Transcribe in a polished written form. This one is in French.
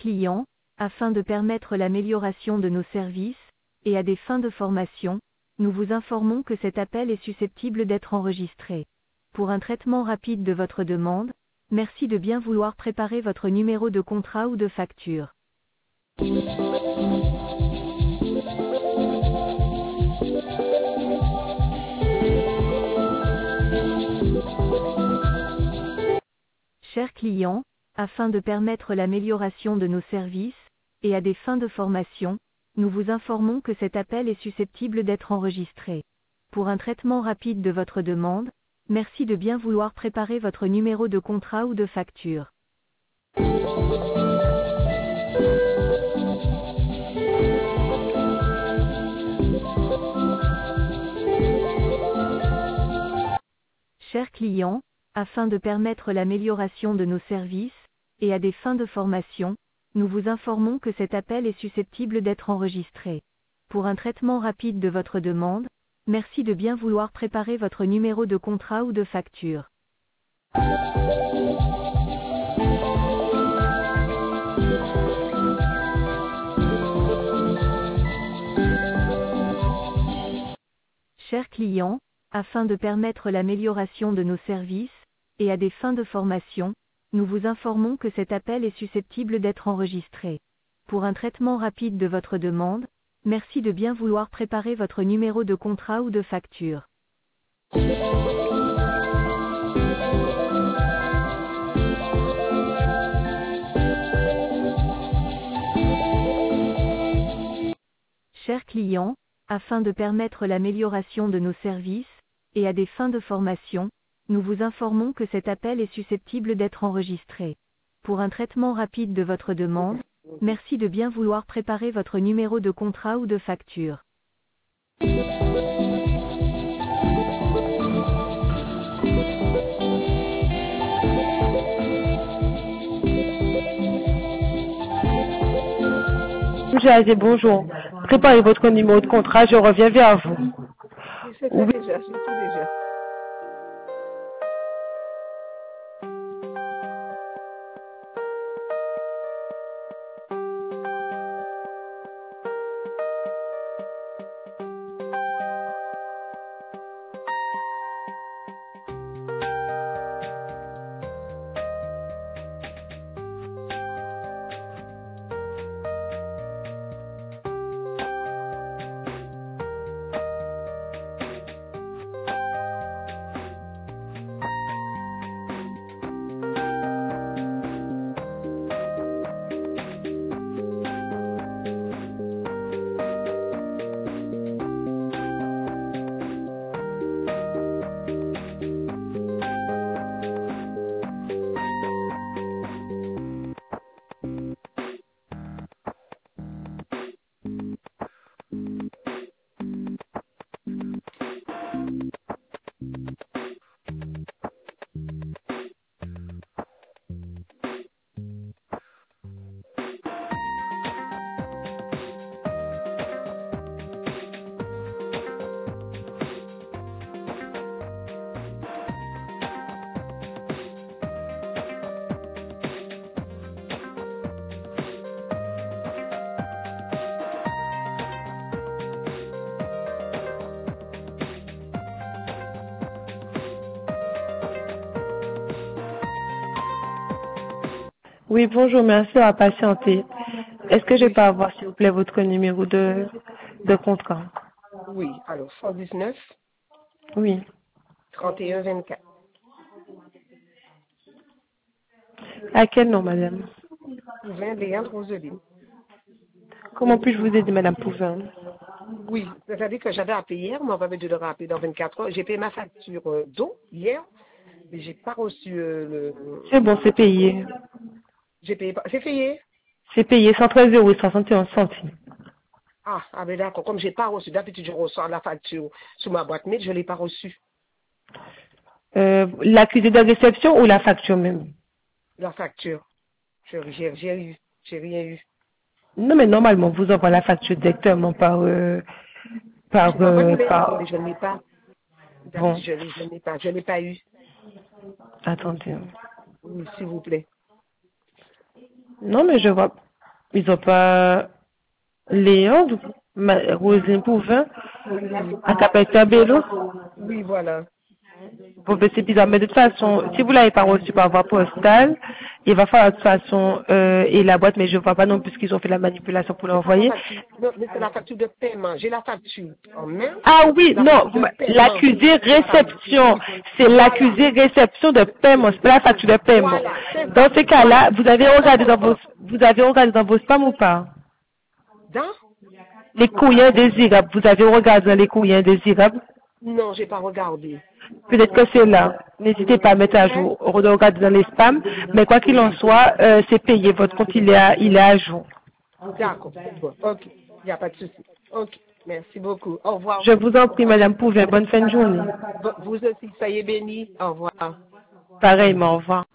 client, afin de permettre l'amélioration de nos services, et à des fins de formation, nous vous informons que cet appel est susceptible d'être enregistré. Pour un traitement rapide de votre demande, merci de bien vouloir préparer votre numéro de contrat ou de facture. Chers clients, afin de permettre l'amélioration de nos services, et à des fins de formation, nous vous informons que cet appel est susceptible d'être enregistré. Pour un traitement rapide de votre demande, merci de bien vouloir préparer votre numéro de contrat ou de facture. Chers clients, afin de permettre l'amélioration de nos services, et à des fins de formation, nous vous informons que cet appel est susceptible d'être enregistré. Pour un traitement rapide de votre demande, merci de bien vouloir préparer votre numéro de contrat ou de facture. Chers clients, afin de permettre l'amélioration de nos services, et à des fins de formation, nous vous informons que cet appel est susceptible d'être enregistré. Pour un traitement rapide de votre demande, merci de bien vouloir préparer votre numéro de contrat ou de facture. Chers clients, afin de permettre l'amélioration de nos services, et à des fins de formation, nous vous informons que cet appel est susceptible d'être enregistré. Pour un traitement rapide de votre demande, merci de bien vouloir préparer votre numéro de contrat ou de facture. J'ai dit bonjour. Préparez votre numéro de contrat, je reviens vers vous. C'est fait déjà, c'est tout déjà. Oui, bonjour, merci à patienter. Est-ce que je peux avoir, s'il vous plaît, votre numéro de contrat? Oui, alors 119 Oui. 31 24. À quel nom, madame? Pouvin, Léandre, Roseline. Comment puis-je vous aider, madame Pouvin? Oui, c'est-à-dire que j'avais appelé hier, mais on va me de le rappeler dans 24 heures. J'ai payé ma facture d'eau hier, mais j'ai pas reçu le... C'est bon, c'est payé. J'ai payé pas... C'est payé? C'est payé 113,71 €. Ah ben d'accord, comme j'ai pas reçu, d'habitude je reçois la facture sous ma boîte mail, je l'ai pas reçue. L'accusé de réception ou la facture même? La facture. J'ai rien eu. Non, mais normalement, vous envoie la facture directement par... Ma boîte mail, attendez, je ne l'ai pas. Bon, Je n'ai pas eu. attendez. Oui, s'il vous plaît. Non, mais je vois... Ils ont pas Léon, Rosine Pouvin, à Capeta Bello. Oui, voilà. Bon, ben, c'est bizarre, mais de toute façon, si vous l'avez pas reçu par voie postale, il va falloir de toute façon et la boîte, mais je vois pas non plus qu'ils ont fait la manipulation pour C'est pas la l'envoyer. facture. Non, mais c'est la facture de paiement. J'ai la facture en main. Ah oui, La non, facture de paiement. l'accusé réception, c'est l'accusé réception de paiement, c'est pas la facture de paiement. Voilà, c'est Dans ça. ces cas-là, Voilà. vous avez regardé dans vos spams ou pas? Dans? Les courriers indésirables, vous avez regardé dans les courriers indésirables? Non, j'ai pas regardé. Peut-être que c'est là. N'hésitez pas à mettre à jour, regarder dans les spams, mais quoi qu'il en soit, c'est payé, votre compte il est à jour. D'accord. Bon, ok. Il n'y a pas de souci. Ok. Merci beaucoup. Au revoir. Je vous en prie, Madame Pouvin, bonne fin de journée. Vous aussi, soyez bénis. Au revoir. Pareillement, au revoir.